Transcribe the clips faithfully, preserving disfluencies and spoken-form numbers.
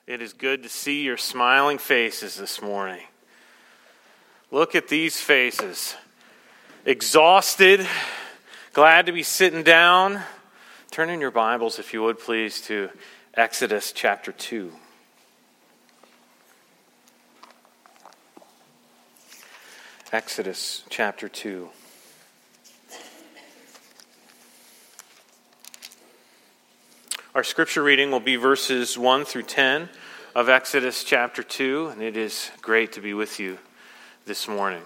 It is good to see your smiling faces this morning. Look at these faces. Exhausted, glad to be sitting down. Turn in your Bibles, if you would, please, to Exodus chapter two. Exodus chapter two. Our scripture reading will be verses one through ten of Exodus chapter two, and it is great to be with you this morning.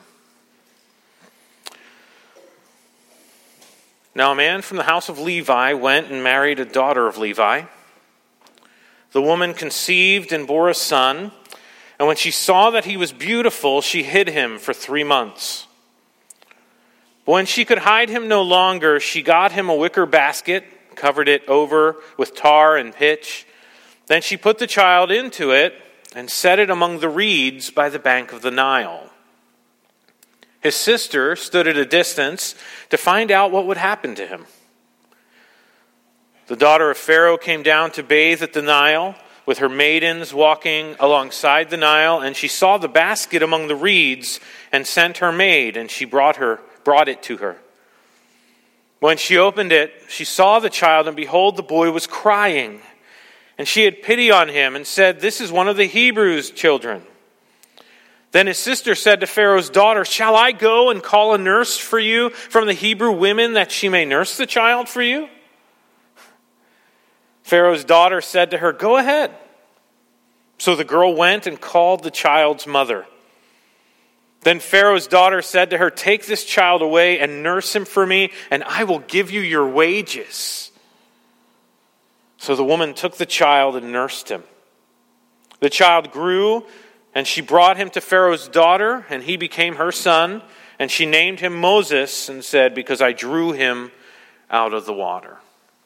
Now a man from the house of Levi went and married a daughter of Levi. The woman conceived and bore a son, and when she saw that he was beautiful, she hid him for three months. But when she could hide him no longer, she got him a wicker basket, covered it over with tar and pitch. Then she put the child into it and set it among the reeds by the bank of the Nile. His sister stood at a distance to find out what would happen to him. The daughter of Pharaoh came down to bathe at the Nile with her maidens walking alongside the Nile, and she saw the basket among the reeds and sent her maid, and she brought her brought it to her. When she opened it, she saw the child, and behold, the boy was crying. And she had pity on him and said, "This is one of the Hebrews' children." Then his sister said to Pharaoh's daughter, "Shall I go and call a nurse for you from the Hebrew women that she may nurse the child for you?" Pharaoh's daughter said to her, "Go ahead." So the girl went and called the child's mother. Then Pharaoh's daughter said to her, "Take this child away and nurse him for me, and I will give you your wages." So the woman took the child and nursed him. The child grew, and she brought him to Pharaoh's daughter, and he became her son, and she named him Moses and said, "Because I drew him out of the water."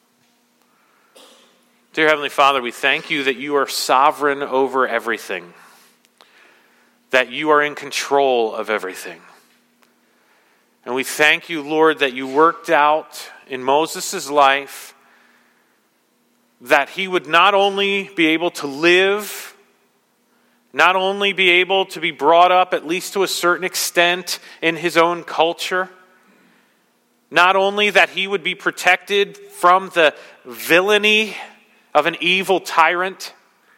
Dear Heavenly Father, we thank you that you are sovereign over everything, that you are in control of everything. And we thank you, Lord, that you worked out in Moses' life that he would not only be able to live, not only be able to be brought up at least to a certain extent in his own culture, not only that he would be protected from the villainy of an evil tyrant,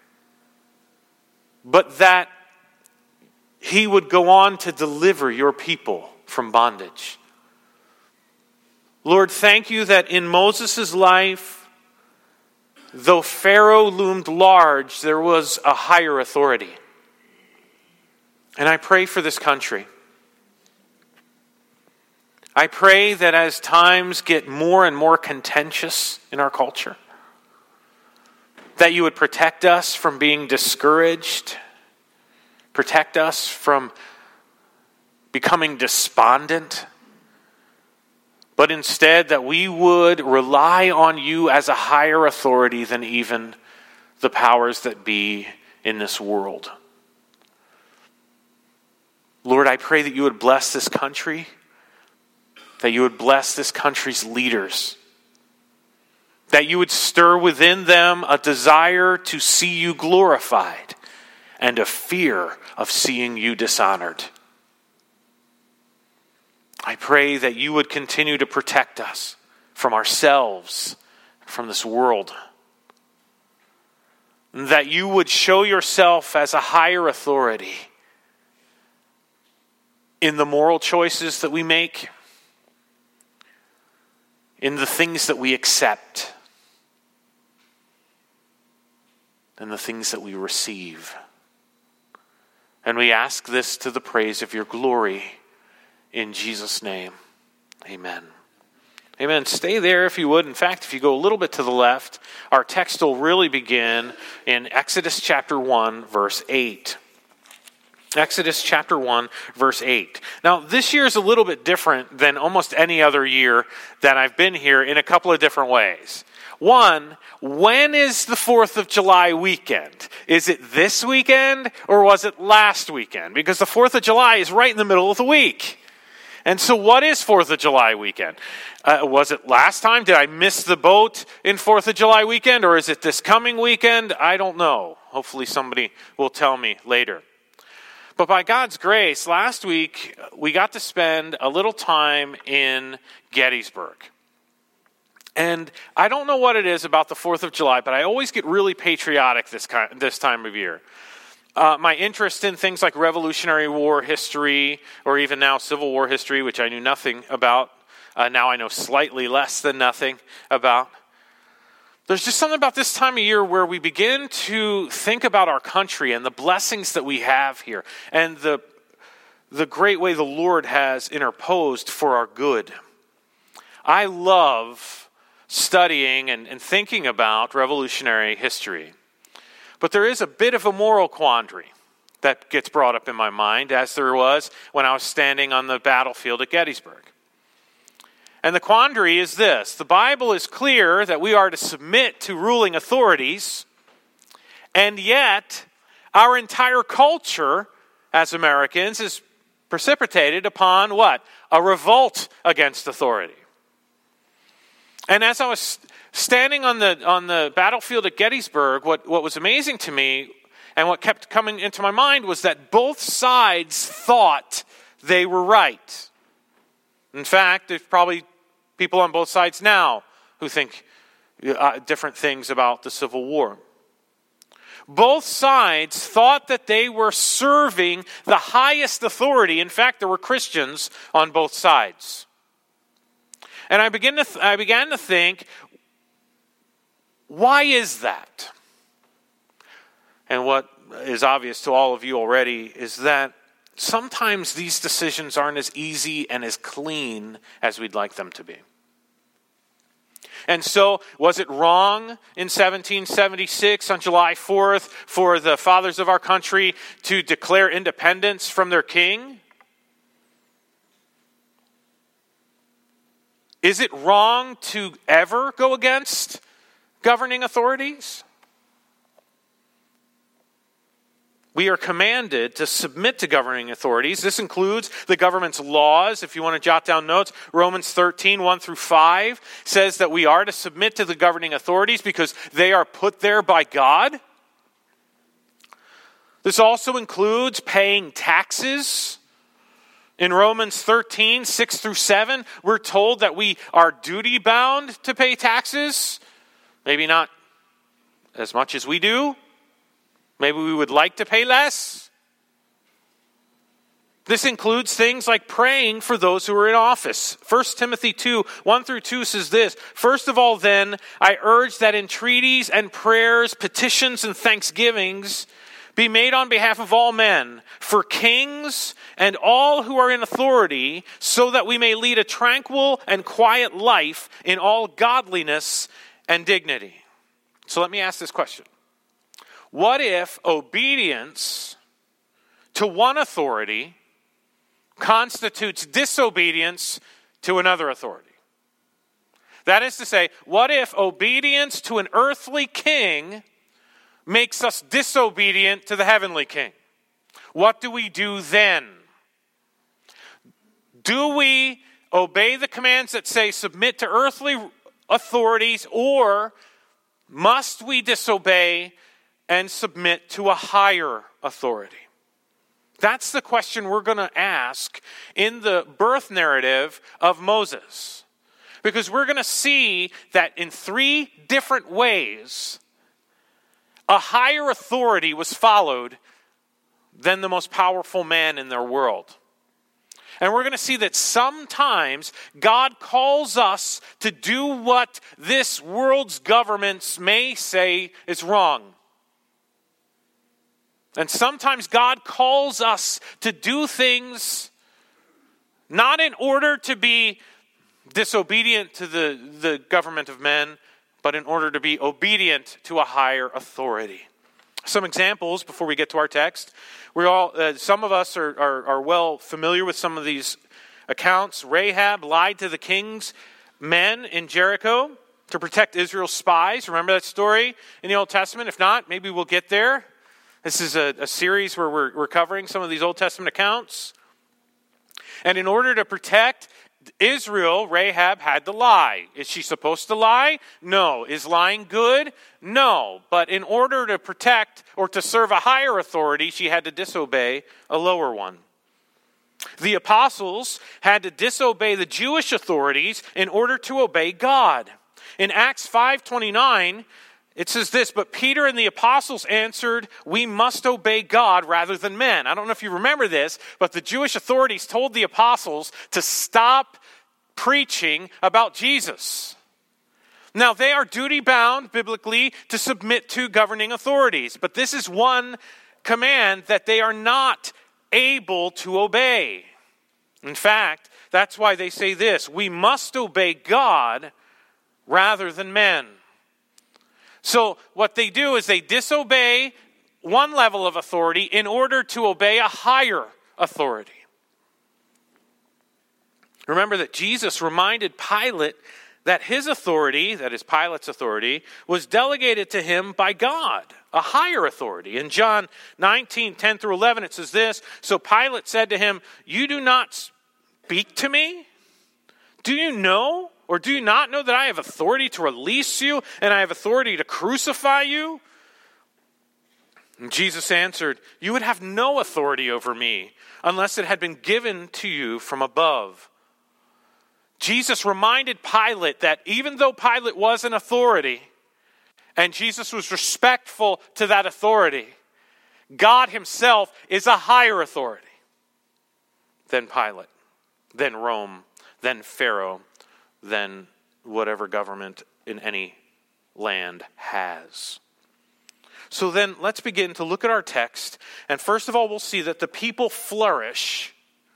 but that he would go on to deliver your people from bondage. Lord, thank you that in Moses' life, though Pharaoh loomed large, there was a higher authority. And I pray for this country. I pray that as times get more and more contentious in our culture, that you would protect us from being discouraged, protect us from becoming despondent, but instead that we would rely on you as a higher authority than even the powers that be in this world. Lord, I pray that you would bless this country, that you would bless this country's leaders, that you would stir within them a desire to see you glorified and a fear of seeing you dishonored. I pray that you would continue to protect us from ourselves, from this world. That you would show yourself as a higher authority in the moral choices that we make, in the things that we accept, and the things that we receive. And we ask this to the praise of your glory in Jesus' name. Amen. Amen. Stay there if you would. In fact, if you go a little bit to the left, our text will really begin in Exodus chapter one, verse eight. Exodus chapter one, verse eight. Now, this year is a little bit different than almost any other year that I've been here in a couple of different ways. One, when is the fourth of July weekend? Is it this weekend or was it last weekend? Because the fourth of July is right in the middle of the week. And so what is fourth of July weekend? Uh, was it last time? Did I miss the boat in fourth of July weekend? Or is it this coming weekend? I don't know. Hopefully somebody will tell me later. But by God's grace, last week we got to spend a little time in Gettysburg. And I don't know what it is about the fourth of July, but I always get really patriotic this kind, this time of year. Uh, my interest in things like Revolutionary War history, or even now Civil War history, which I knew nothing about, uh, now I know slightly less than nothing about. There's just something about this time of year where we begin to think about our country and the blessings that we have here, and the, the great way the Lord has interposed for our good. I love studying and, and thinking about revolutionary history. But there is a bit of a moral quandary that gets brought up in my mind, as there was when I was standing on the battlefield at Gettysburg. And the quandary is this: the Bible is clear that we are to submit to ruling authorities, and yet our entire culture as Americans is precipitated upon what? A revolt against authority. And as I was standing on the on the battlefield at Gettysburg, what, what was amazing to me and what kept coming into my mind was that both sides thought they were right. In fact, there's probably people on both sides now who think uh, different things about the Civil War. Both sides thought that they were serving the highest authority. In fact, there were Christians on both sides. And I began to th- I began to think, why is that? And what is obvious to all of you already is that sometimes these decisions aren't as easy and as clean as we'd like them to be. And so, was it wrong in seventeen seventy-six on July fourth for the fathers of our country to declare independence from their king? Is it wrong to ever go against governing authorities? We are commanded to submit to governing authorities. This includes the government's laws. If you want to jot down notes, Romans thirteen, one through five says that we are to submit to the governing authorities because they are put there by God. This also includes paying taxes. In Romans thirteen, six through seven, we're told that we are duty-bound to pay taxes. Maybe not as much as we do. Maybe we would like to pay less. This includes things like praying for those who are in office. First Timothy two, one through two says this: First of all, then, I urge that entreaties and prayers, petitions and thanksgivings be made on behalf of all men, for kings and all who are in authority, so that we may lead a tranquil and quiet life in all godliness and dignity. So let me ask this question. What if obedience to one authority constitutes disobedience to another authority? That is to say, what if obedience to an earthly king makes us disobedient to the heavenly king? What do we do then? Do we obey the commands that say submit to earthly authorities, or must we disobey and submit to a higher authority? That's the question we're going to ask in the birth narrative of Moses. Because we're going to see that in three different ways, a higher authority was followed than the most powerful man in their world. And we're going to see that sometimes God calls us to do what this world's governments may say is wrong. And sometimes God calls us to do things not in order to be disobedient to the, the government of men, but in order to be obedient to a higher authority. Some examples before we get to our text. We all, uh, some of us are, are, are well familiar with some of these accounts. Rahab lied to the king's men in Jericho to protect Israel's spies. Remember that story in the Old Testament? If not, maybe we'll get there. This is a, a series where we're, we're covering some of these Old Testament accounts. And in order to protect Israel, Rahab had to lie. Is she supposed to lie? No. Is lying good? No. But in order to protect or to serve a higher authority, she had to disobey a lower one. The apostles had to disobey the Jewish authorities in order to obey God. In Acts five twenty-nine, it says this, but Peter and the apostles answered, we must obey God rather than men. I don't know if you remember this, but the Jewish authorities told the apostles to stop preaching about Jesus. Now, they are duty-bound, biblically, to submit to governing authorities. But this is one command that they are not able to obey. In fact, that's why they say this, we must obey God rather than men. So what they do is they disobey one level of authority in order to obey a higher authority. Remember that Jesus reminded Pilate that his authority, that is Pilate's authority, was delegated to him by God, a higher authority. In John nineteen, ten through eleven, it says this, so Pilate said to him, you do not speak to me? Do you know or do you not know that I have authority to release you and I have authority to crucify you? And Jesus answered, you would have no authority over me unless it had been given to you from above. Jesus reminded Pilate that even though Pilate was an authority and Jesus was respectful to that authority, God himself is a higher authority than Pilate, than Rome, than Pharaoh, than whatever government in any land has. So then let's begin to look at our text. And first of all, we'll see that the people flourish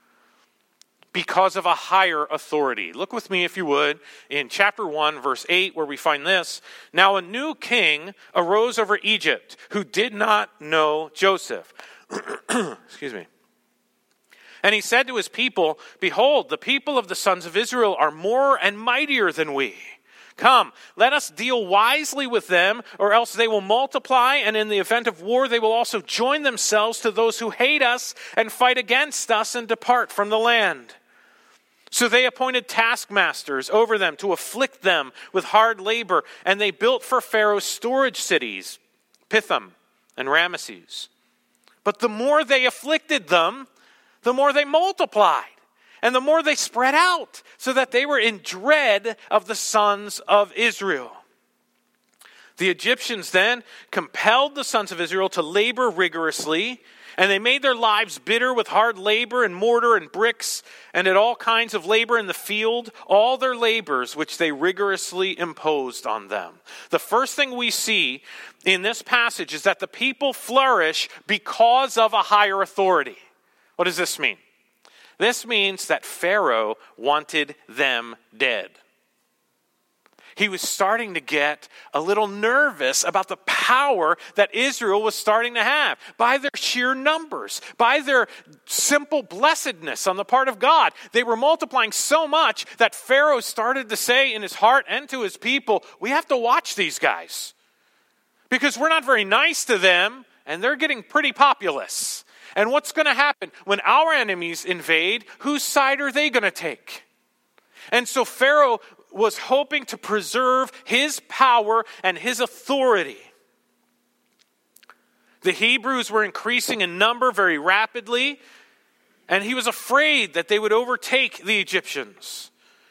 because of a higher authority. Look with me, if you would, in chapter one, verse eight, where we find this. Now a new king arose over Egypt who did not know Joseph. Excuse me. And he said to his people, behold, the people of the sons of Israel are more and mightier than we. Come, let us deal wisely with them, or else they will multiply, and in the event of war they will also join themselves to those who hate us and fight against us and depart from the land. So they appointed taskmasters over them to afflict them with hard labor, and they built for Pharaoh storage cities, Pithom and Ramesses. But the more they afflicted them, the more they multiplied, and the more they spread out, so that they were in dread of the sons of Israel. The Egyptians then compelled the sons of Israel to labor rigorously, and they made their lives bitter with hard labor and mortar and bricks, and at all kinds of labor in the field, all their labors which they rigorously imposed on them. The first thing we see in this passage is that the people flourish because of a higher authority. What does this mean? This means that Pharaoh wanted them dead. He was starting to get a little nervous about the power that Israel was starting to have by their sheer numbers, by their simple blessedness on the part of God. They were multiplying so much that Pharaoh started to say in his heart and to his people, we have to watch these guys because we're not very nice to them and they're getting pretty populous. And what's going to happen when our enemies invade? Whose side are they going to take? And so Pharaoh was hoping to preserve his power and his authority. The Hebrews were increasing in number very rapidly, and he was afraid that they would overtake the Egyptians.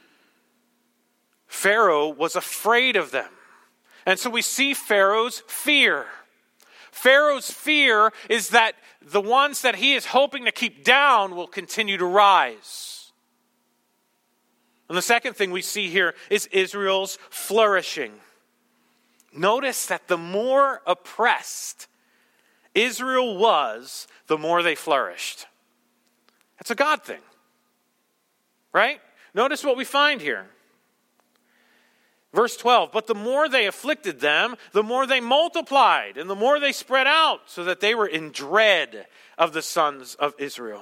Pharaoh was afraid of them. And so we see Pharaoh's fear. Pharaoh's fear is that the ones that he is hoping to keep down will continue to rise. And the second thing we see here is Israel's flourishing. Notice that the more oppressed Israel was, the more they flourished. That's a God thing, right? Notice what we find here. Verse twelve, but the more they afflicted them, the more they multiplied, and the more they spread out, so that they were in dread of the sons of Israel.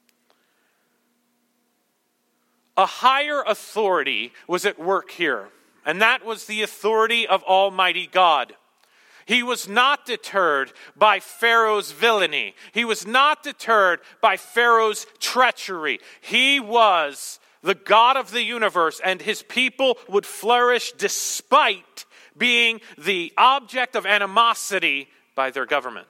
A higher authority was at work here, and that was the authority of Almighty God. He was not deterred by Pharaoh's villainy. He was not deterred by Pharaoh's treachery. He was the God of the universe, and his people would flourish despite being the object of animosity by their government.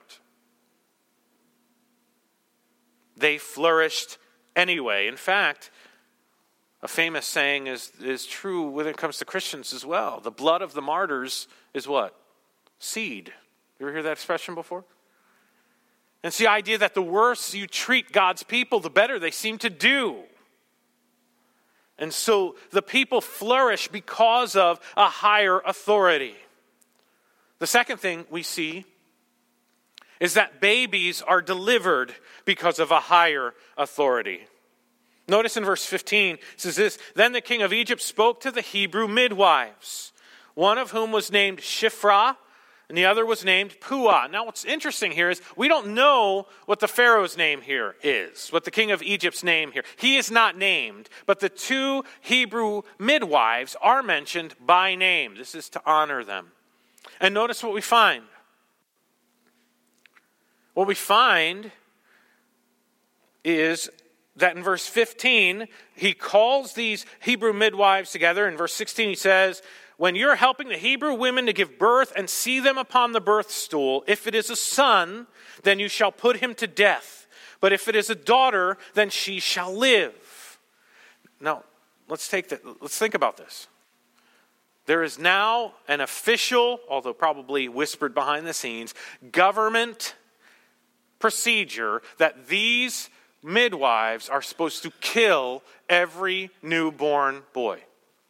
They flourished anyway. In fact, a famous saying is, is true when it comes to Christians as well. The blood of the martyrs is what? Seed. You ever hear that expression before? And it's the idea that the worse you treat God's people, the better they seem to do. And so the people flourish because of a higher authority. The second thing we see is that babies are delivered because of a higher authority. Notice in verse fifteen, it says this, "Then the king of Egypt spoke to the Hebrew midwives, one of whom was named Shiphrah, and the other was named Puah." Now what's interesting here is we don't know what the Pharaoh's name here is, what the king of Egypt's name here. He is not named, but the two Hebrew midwives are mentioned by name. This is to honor them. And notice what we find. What we find is that in verse fifteen, he calls these Hebrew midwives together. In verse sixteen, he says, "When you're helping the Hebrew women to give birth and see them upon the birth stool, if it is a son, then you shall put him to death. But if it is a daughter, then she shall live." Now, let's take that. Let's think about this. There is now an official, although probably whispered behind the scenes, government procedure that these midwives are supposed to kill every newborn boy.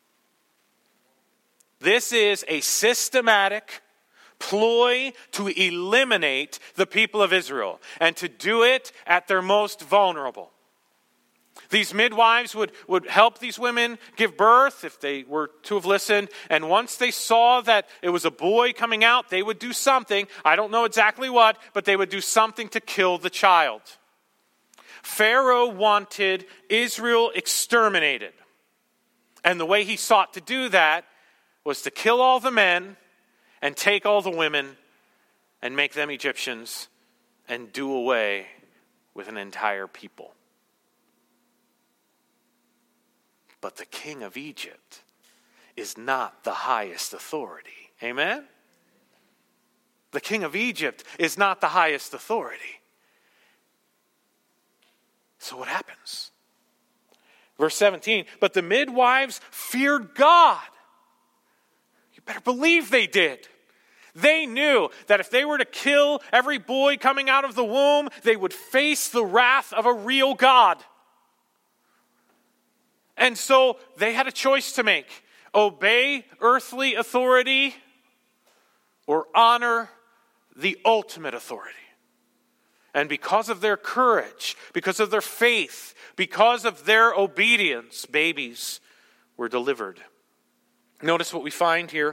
This is a systematic ploy to eliminate the people of Israel and to do it at their most vulnerable. These midwives would, would help these women give birth if they were to have listened. And once they saw that it was a boy coming out, they would do something. I don't know exactly what, but they would do something to kill the child. Pharaoh wanted Israel exterminated. And the way he sought to do that was to kill all the men and take all the women and make them Egyptians and do away with an entire people. But the king of Egypt is not the highest authority. Amen? The king of Egypt is not the highest authority. So what happens? Verse seventeen, "But the midwives feared God." You better believe they did. They knew that if they were to kill every boy coming out of the womb, they would face the wrath of a real God. And so they had a choice to make. Obey earthly authority or honor the ultimate authority. And because of their courage, because of their faith, because of their obedience, babies were delivered. Notice what we find here.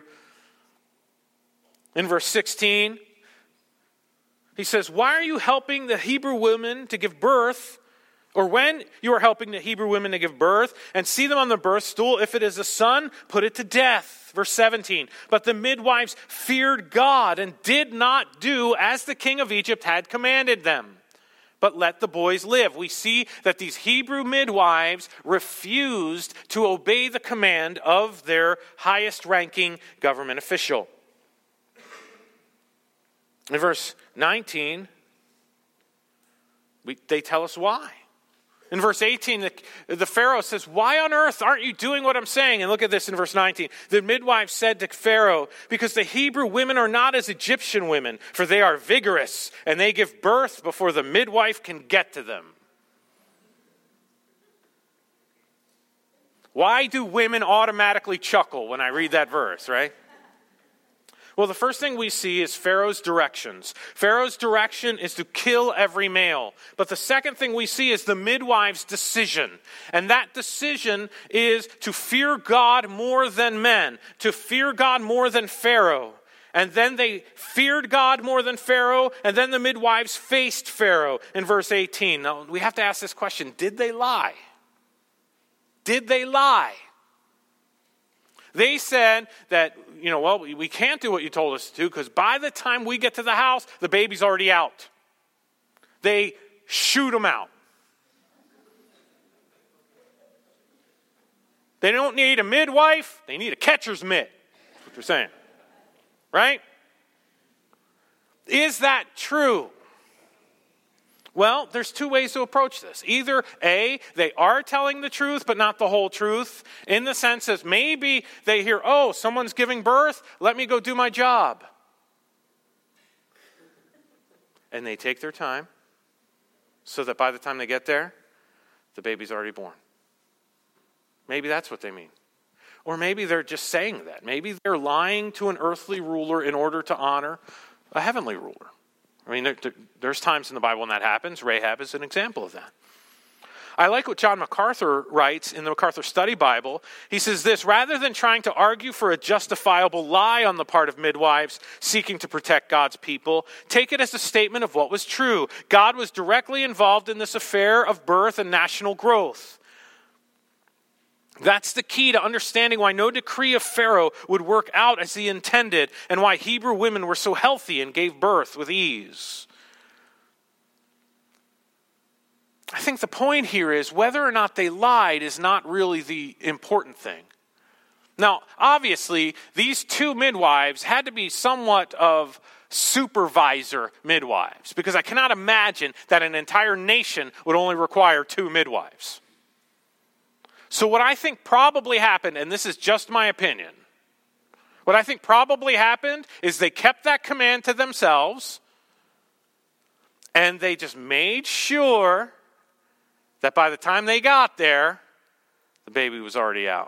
In verse sixteen, he says, "Why are you helping the Hebrew women to give birth? Or when you are helping the Hebrew women to give birth and see them on the birth stool, if it is a son, put it to death." Verse seventeen, "But the midwives feared God and did not do as the king of Egypt had commanded them, but let the boys live." We see that these Hebrew midwives refused to obey the command of their highest ranking government official. In verse nineteen, we, they tell us why. In verse eighteen, the, the Pharaoh says, "Why on earth aren't you doing what I'm saying?" And look at this in verse nineteen. "The midwife said to Pharaoh, because the Hebrew women are not as Egyptian women, for they are vigorous, and they give birth before the midwife can get to them." Why do women automatically chuckle when I read that verse, right? Well, the first thing we see is Pharaoh's directions. Pharaoh's direction is to kill every male. But the second thing we see is the midwife's decision. And that decision is to fear God more than men, to fear God more than Pharaoh. And then they feared God more than Pharaoh, and then the midwives faced Pharaoh in verse eighteen. Now, we have to ask this question, did they lie? Did they lie? They said that, you know, well, we can't do what you told us to do because by the time we get to the house, the baby's already out. They shoot them out. They don't need a midwife. They need a catcher's mitt. That's what they're saying. Right? Is that true? Well, there's two ways to approach this. Either A, they are telling the truth, but not the whole truth, in the sense that maybe they hear, oh, someone's giving birth, let me go do my job. And they take their time so that by the time they get there, the baby's already born. Maybe that's what they mean. Or maybe they're just saying that. Maybe they're lying to an earthly ruler in order to honor a heavenly ruler. I mean, there, there, there's times in the Bible when that happens. Rahab is an example of that. I like what John MacArthur writes in the MacArthur Study Bible. He says this: rather than trying to argue for a justifiable lie on the part of midwives seeking to protect God's people, take it as a statement of what was true. God was directly involved in this affair of birth and national growth. That's the key to understanding why no decree of Pharaoh would work out as he intended and why Hebrew women were so healthy and gave birth with ease. I think the point here is whether or not they lied is not really the important thing. Now, obviously, these two midwives had to be somewhat of supervisor midwives, because I cannot imagine that an entire nation would only require two midwives. So what I think probably happened, and this is just my opinion, what I think probably happened is they kept that command to themselves and they just made sure that by the time they got there, the baby was already out.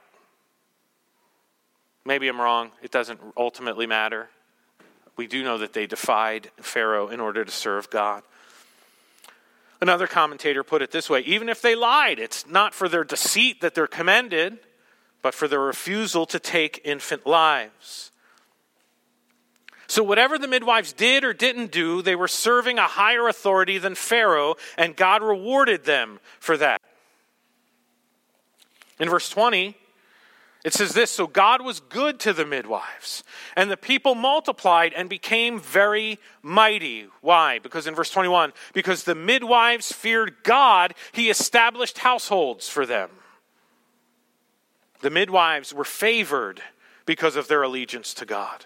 Maybe I'm wrong. It doesn't ultimately matter. We do know that they defied Pharaoh in order to serve God. Another commentator put it this way: even if they lied, it's not for their deceit that they're commended, but for their refusal to take infant lives. So whatever the midwives did or didn't do, they were serving a higher authority than Pharaoh, and God rewarded them for that. In verse twenty, it says this: so God was good to the midwives, and the people multiplied and became very mighty. Why? Because in verse twenty-one, because the midwives feared God, he established households for them. The midwives were favored because of their allegiance to God.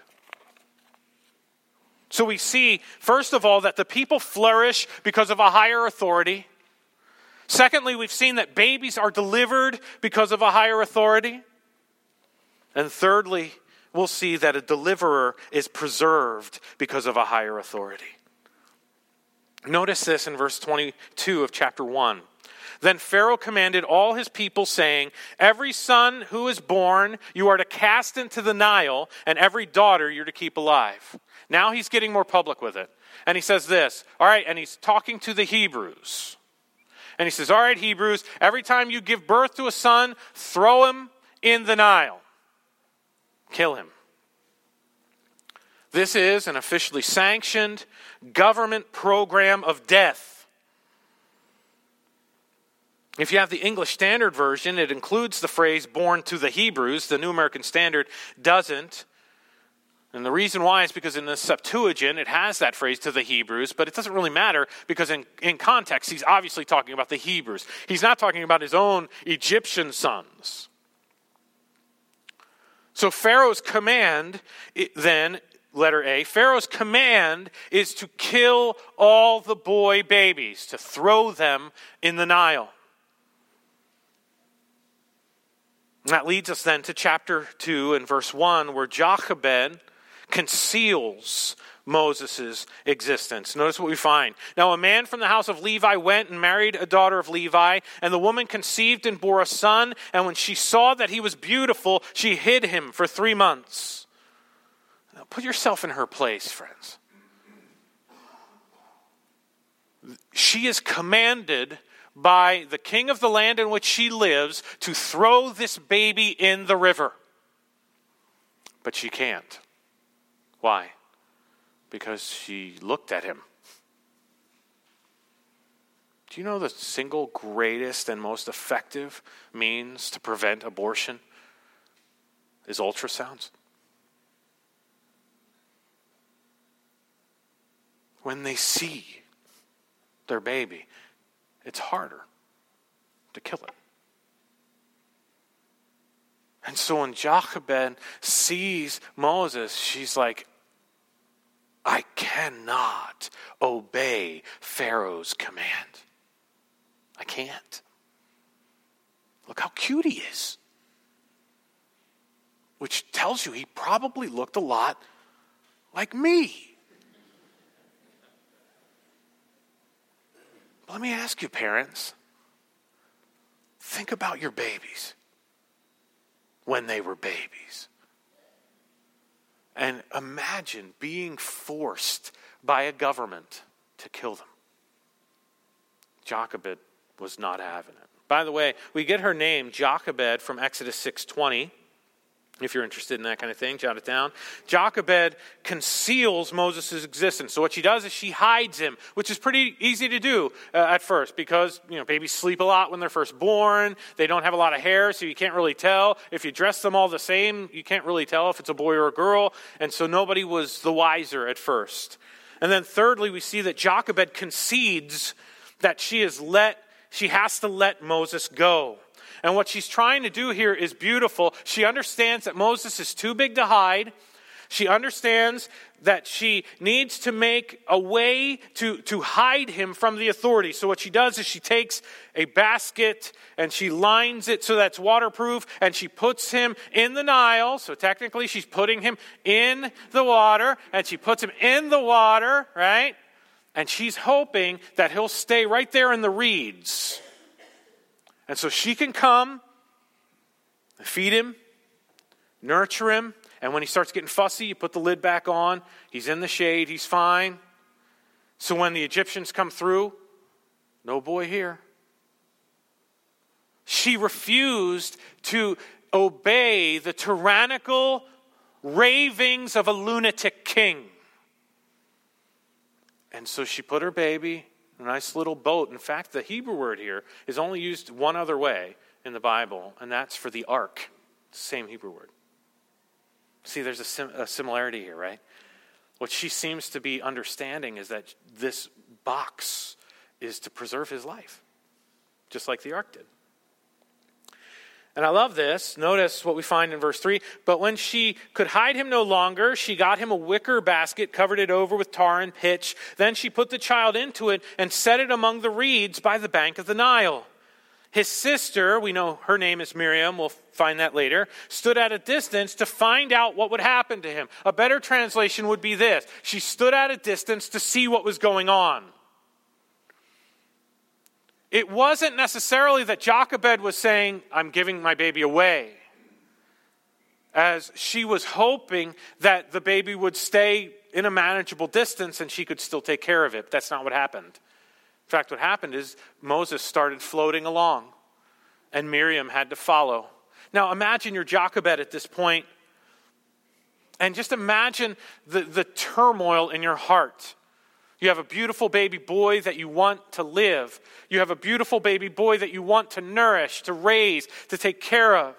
So we see, first of all, that the people flourish because of a higher authority. Secondly, we've seen that babies are delivered because of a higher authority. And thirdly, we'll see that a deliverer is preserved because of a higher authority. Notice this in verse twenty-two of chapter one. Then Pharaoh commanded all his people, saying, every son who is born you are to cast into the Nile, and every daughter you're to keep alive. Now he's getting more public with it. And he says this, all right, and he's talking to the Hebrews. And he says, all right, Hebrews, every time you give birth to a son, throw him in the Nile. Kill him. This is an officially sanctioned government program of death. If you have the English Standard Version, it includes the phrase born to the Hebrews. The New American Standard doesn't. And the reason why is because in the Septuagint, it has that phrase to the Hebrews, but it doesn't really matter because in, in context, he's obviously talking about the Hebrews. He's not talking about his own Egyptian sons. So Pharaoh's command, then, letter A, Pharaoh's command is to kill all the boy babies, to throw them in the Nile. And that leads us then to chapter two and verse one, where Jochebed conceals Moses' existence. Notice what we find. Now a man from the house of Levi went and married a daughter of Levi, and the woman conceived and bore a son, and when she saw that he was beautiful, she hid him for three months. Now put yourself in her place, friends. She is commanded by the king of the land in which she lives to throw this baby in the river. But she can't. Why? Because she looked at him. Do you know the single greatest and most effective means to prevent abortion? is ultrasounds. When they see their baby, it's harder to kill it. And so when Jochebed sees Moses, she's like, I cannot obey Pharaoh's command. I can't. Look how cute he is. Which tells you he probably looked a lot like me. But let me ask you, parents, think about your babies when they were babies. And imagine being forced by a government to kill them. Jochebed was not having it. By the way, we get her name, Jochebed, from Exodus six twenty. If you're interested in that kind of thing, jot it down. Jochebed conceals Moses' existence. So what she does is she hides him, which is pretty easy to do uh, at first because, you know, babies sleep a lot when they're first born. They don't have a lot of hair, so you can't really tell. If you dress them all the same, you can't really tell if it's a boy or a girl. And so nobody was the wiser at first. And then thirdly, we see that Jochebed concedes that she is let, she has to let Moses go. And what she's trying to do here is beautiful. She understands that Moses is too big to hide. She understands that she needs to make a way to, to hide him from the authorities. So what she does is she takes a basket and she lines it so that's waterproof, and she puts him in the Nile. So technically she's putting him in the water, and she puts him in the water, right? And she's hoping that he'll stay right there in the reeds. And so she can come, feed him, nurture him, and when he starts getting fussy, you put the lid back on. He's in the shade, he's fine. So when the Egyptians come through, no boy here. She refused to obey the tyrannical ravings of a lunatic king. And so she put her baby in a nice little boat. In fact, the Hebrew word here is only used one other way in the Bible, and that's for the ark. Same Hebrew word. See, there's a, sim- a similarity here, right? What she seems to be understanding is that this box is to preserve his life, just like the ark did. And I love this. Notice what we find in verse three. But when she could hide him no longer, she got him a wicker basket, covered it over with tar and pitch. Then she put the child into it and set it among the reeds by the bank of the Nile. His sister, we know her name is Miriam, we'll find that later, stood at a distance to find out what would happen to him. A better translation would be this. She stood at a distance to see what was going on. It wasn't necessarily that Jochebed was saying, I'm giving my baby away, as she was hoping that the baby would stay in a manageable distance and she could still take care of it. But that's not what happened. In fact, what happened is Moses started floating along and Miriam had to follow. Now imagine you're Jochebed at this point, and just imagine the, the turmoil in your heart. You have a beautiful baby boy that you want to live. You have a beautiful baby boy that you want to nourish, to raise, to take care of.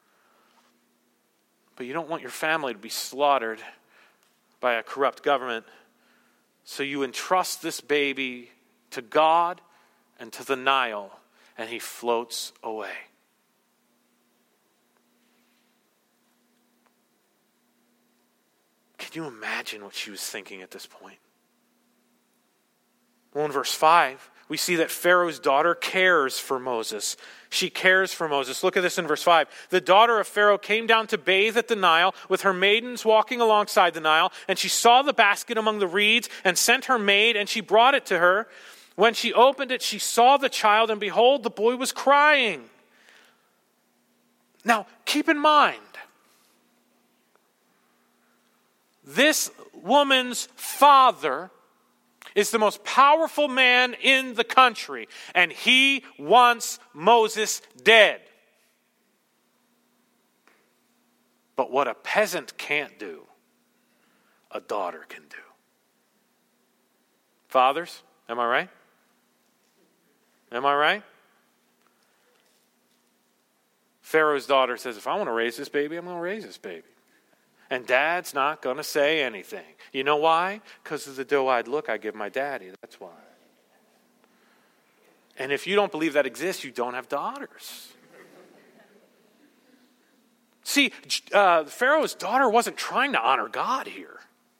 But you don't want your family to be slaughtered by a corrupt government. So you entrust this baby to God and to the Nile, and he floats away. Can you imagine what she was thinking at this point? Well, in verse five, we see that Pharaoh's daughter cares for Moses. She cares for Moses. Look at this in verse five. The daughter of Pharaoh came down to bathe at the Nile with her maidens walking alongside the Nile, and she saw the basket among the reeds and sent her maid, and she brought it to her. When she opened it, she saw the child, and behold, the boy was crying. Now, keep in mind, this woman's father is the most powerful man in the country, and he wants Moses dead. But what a peasant can't do, a daughter can do. Fathers, am I right? Am I right? Pharaoh's daughter says, if I want to raise this baby, I'm going to raise this baby. And dad's not going to say anything. You know why? Because of the doe-eyed look I give my daddy. That's why. And if you don't believe that exists, you don't have daughters. See, uh, Pharaoh's daughter wasn't trying to honor God here.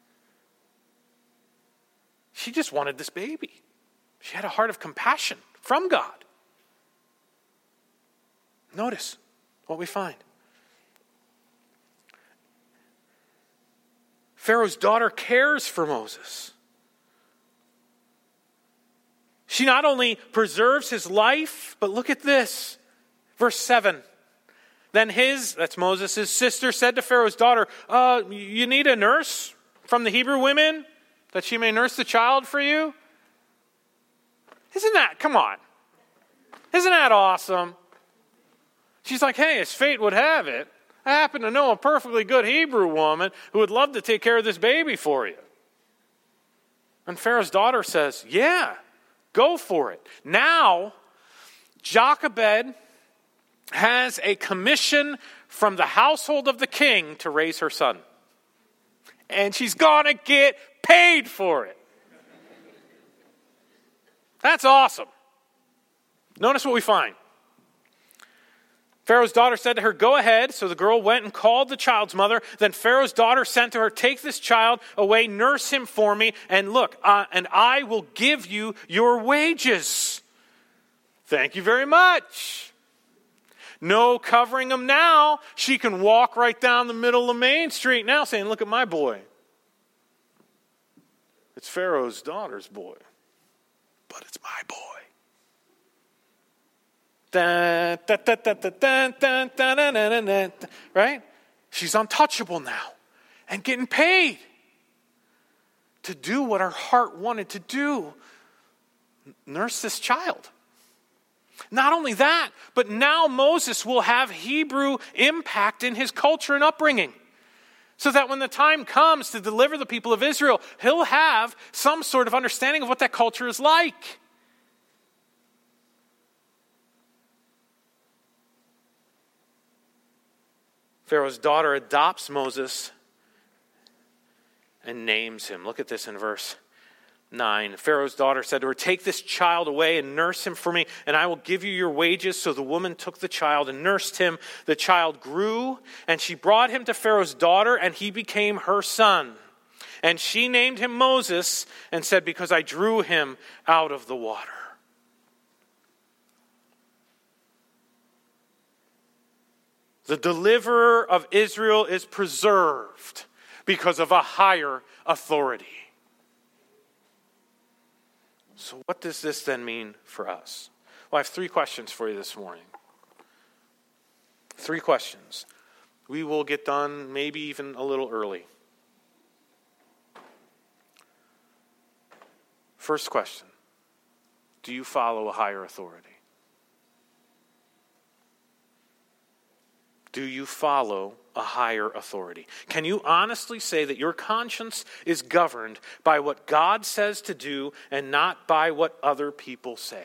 She just wanted this baby. She had a heart of compassion from God. Notice what we find. Pharaoh's daughter cares for Moses. She not only preserves his life, but look at this. Verse seven. Then his, that's Moses' sister, said to Pharaoh's daughter, uh, you need a nurse from the Hebrew women that she may nurse the child for you? Isn't that, come on. Isn't that awesome? She's like, hey, as fate would have it, I happen to know a perfectly good Hebrew woman who would love to take care of this baby for you. And Pharaoh's daughter says, yeah, go for it. Now, Jochebed has a commission from the household of the king to raise her son. And she's going to get paid for it. That's awesome. Notice what we find. Pharaoh's daughter said to her, go ahead. So the girl went and called the child's mother. Then Pharaoh's daughter sent to her, take this child away, nurse him for me, and look, uh, and I will give you your wages. Thank you very much. No covering him now. She can walk right down the middle of Main Street now saying, look at my boy. It's Pharaoh's daughter's boy, but it's my boy. Dun, dun, dun, dun, dun, dun, dun, dun, dun, dun, dun, right? She's untouchable now and getting paid to do what her heart wanted to do. Nurse this child. Not only that, but now Moses will have Hebrew impact in his culture and upbringing. So that when the time comes to deliver the people of Israel, he'll have some sort of understanding of what that culture is like. Pharaoh's daughter adopts Moses and names him. Look at this in verse nine. Pharaoh's daughter said to her, take this child away and nurse him for me, and I will give you your wages. So the woman took the child and nursed him. The child grew, and she brought him to Pharaoh's daughter, and he became her son. And she named him Moses and said, because I drew him out of the water. The deliverer of Israel is preserved because of a higher authority. So what does this then mean for us? Well, I have three questions for you this morning. Three questions. We will get done maybe even a little early. First question. Do you follow a higher authority? Do you follow a higher authority? Can you honestly say that your conscience is governed by what God says to do and not by what other people say?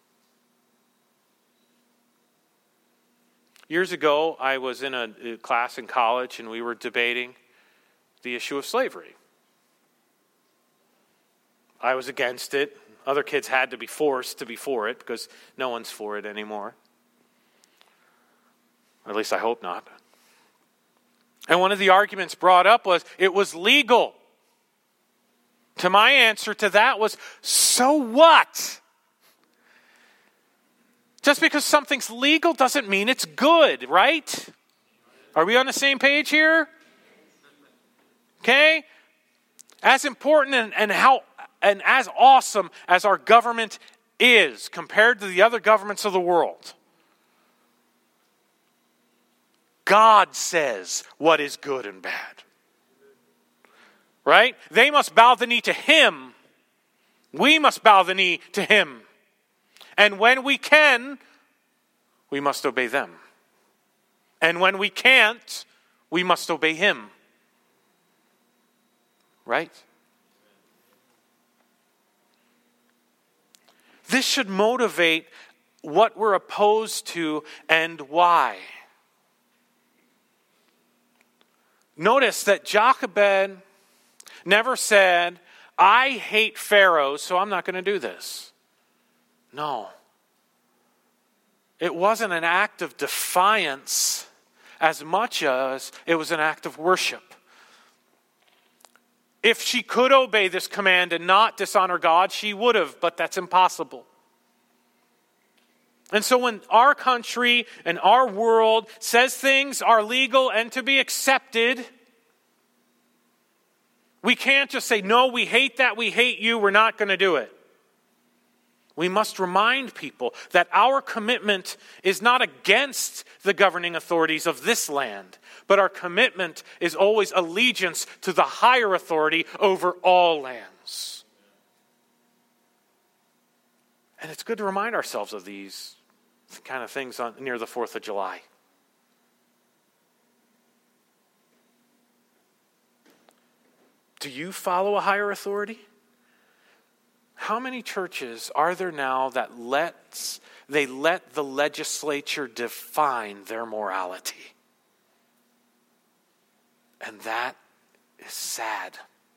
Years ago, I was in a class in college and we were debating the issue of slavery. I was against it. Other kids had to be forced to be for it because no one's for it anymore. Or at least I hope not. And one of the arguments brought up was it was legal. To my answer to that was, so what? Just because something's legal doesn't mean it's good, right? Are we on the same page here? Okay? As important and, and how and as awesome as our government is compared to the other governments of the world, God says what is good and bad. Right? They must bow the knee to Him. We must bow the knee to Him. And when we can, we must obey them. And when we can't, we must obey Him. Right? This should motivate what we're opposed to and why. Notice that Jochebed never said, I hate Pharaoh, so I'm not going to do this. No. It wasn't an act of defiance as much as it was an act of worship. If she could obey this command and not dishonor God, she would have, but that's impossible. And so when our country and our world says things are legal and to be accepted, we can't just say, no, we hate that, we hate you, we're not going to do it. We must remind people that our commitment is not against the governing authorities of this land, but our commitment is always allegiance to the higher authority over all lands. And it's good to remind ourselves of these kind of things on, near the fourth of July. Do you follow a higher authority? How many churches are there now that lets they let the legislature define their morality? And that is sad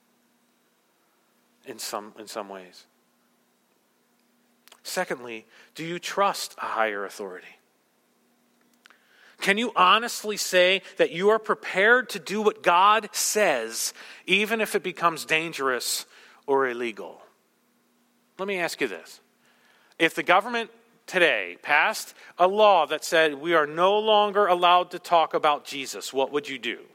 in some in some ways. Secondly, do you trust a higher authority? Can you honestly say that you are prepared to do what God says, even if it becomes dangerous or illegal? Let me ask you this. If the government today passed a law that said we are no longer allowed to talk about Jesus, what would you do?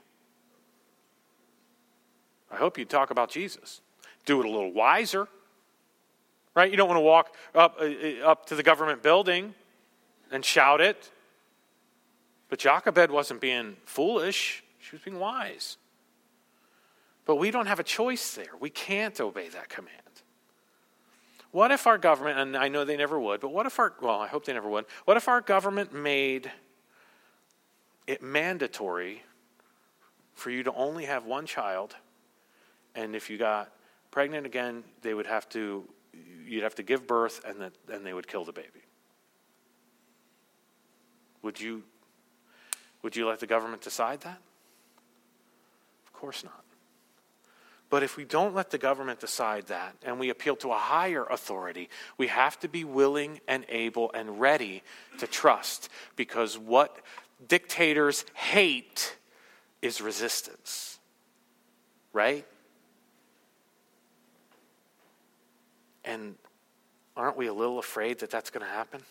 I hope you'd talk about Jesus. Do it a little wiser. Right? You don't want to walk up, uh, up to the government building and shout it. But Jochebed wasn't being foolish. She was being wise. But we don't have a choice there. We can't obey that command. What if our government, and I know they never would, but what if our, well, I hope they never would. What if our government made it mandatory for you to only have one child, and if you got pregnant again, they would have to, you'd have to give birth, and that, and they would kill the baby? Would you, would you let the government decide that? Of course not. But if we don't let the government decide that, and we appeal to a higher authority, we have to be willing and able and ready to trust, because what dictators hate is resistance. Right? And aren't we a little afraid that that's going to happen?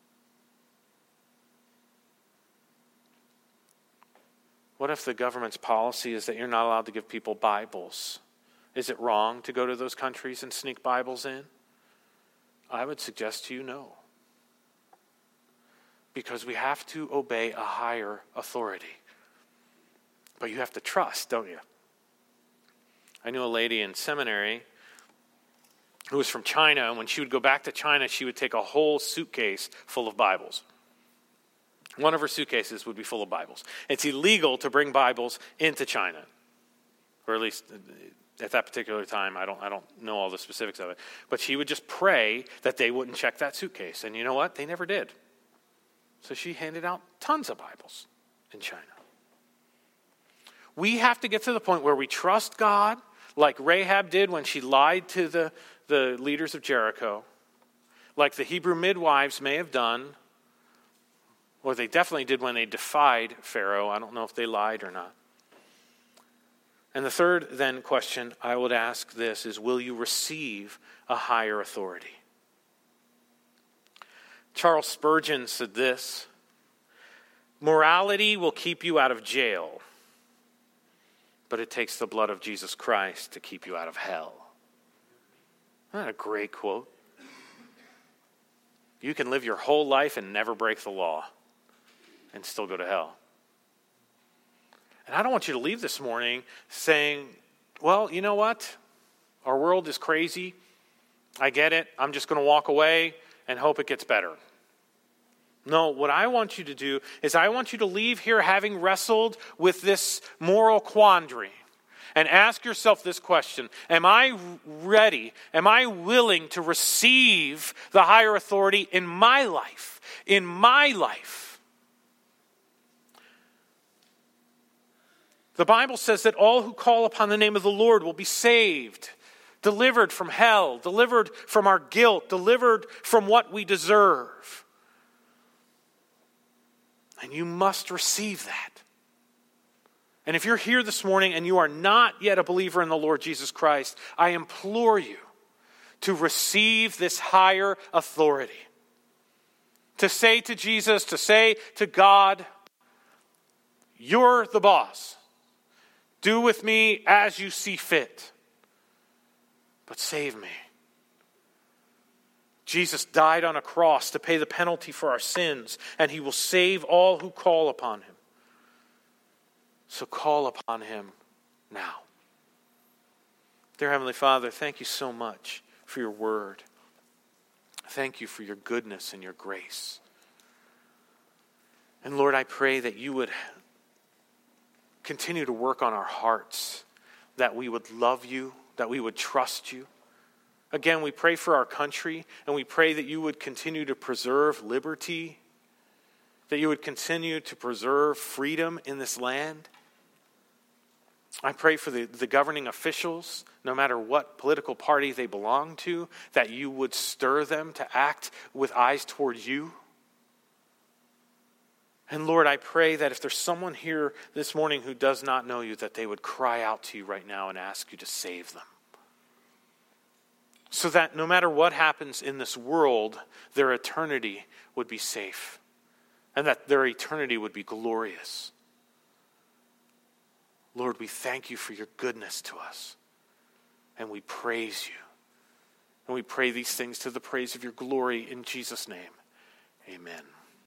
What if the government's policy is that you're not allowed to give people Bibles? Is it wrong to go to those countries and sneak Bibles in? I would suggest to you no. Because we have to obey a higher authority. But you have to trust, don't you? I knew a lady in seminary who was from China, and when she would go back to China, she would take a whole suitcase full of Bibles. One of her suitcases would be full of Bibles. It's illegal to bring Bibles into China, or at least at that particular time. I don't, I don't know all the specifics of it. But she would just pray that they wouldn't check that suitcase. And you know what? They never did. So she handed out tons of Bibles in China. We have to get to the point where we trust God, like Rahab did when she lied to the, the leaders of Jericho, like the Hebrew midwives may have done, or they definitely did when they defied Pharaoh. I don't know if they lied or not. And the third, then, question I would ask this is, will you receive a higher authority? Charles Spurgeon said this: morality will keep you out of jail, but it takes the blood of Jesus Christ to keep you out of hell. Isn't that a great quote? You can live your whole life and never break the law and still go to hell. And I don't want you to leave this morning saying, well, you know what? Our world is crazy. I get it. I'm just going to walk away and hope it gets better. No, what I want you to do is I want you to leave here having wrestled with this moral quandary and ask yourself this question: am I ready? Am I willing to receive the higher authority in my life? In my life. The Bible says that all who call upon the name of the Lord will be saved, delivered from hell, delivered from our guilt, delivered from what we deserve. And you must receive that. And if you're here this morning and you are not yet a believer in the Lord Jesus Christ, I implore you to receive this higher authority. To say to Jesus, to say to God, you're the boss. Do with me as you see fit. But save me. Jesus died on a cross to pay the penalty for our sins, and he will save all who call upon him. So call upon him now. Dear Heavenly Father, thank you so much for your word. Thank you for your goodness and your grace. And Lord, I pray that you would continue to work on our hearts, that we would love you, that we would trust you. Again, we pray for our country, and we pray that you would continue to preserve liberty, that you would continue to preserve freedom in this land. I pray for the, the governing officials, no matter what political party they belong to, that you would stir them to act with eyes toward you. And Lord, I pray that if there's someone here this morning who does not know you, that they would cry out to you right now and ask you to save them. So that no matter what happens in this world, their eternity would be safe. And that their eternity would be glorious. Lord, we thank you for your goodness to us. And we praise you. And we pray these things to the praise of your glory in Jesus' name. Amen.